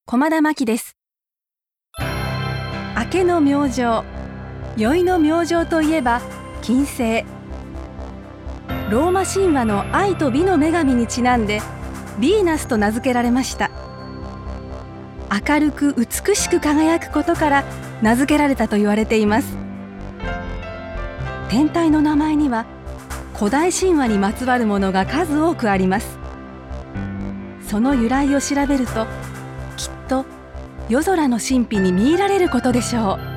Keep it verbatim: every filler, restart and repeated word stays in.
駒田真希です。明けの明星、宵の明星といえば金星。ローマ神話の愛と美の女神にちなんでヴィーナスと名付けられました。明るく美しく輝くことから名付けられたと言われています。天体の名前には古代神話にまつわるものが数多くあります。その由来を調べるときっと夜空の神秘に見入られることでしょう。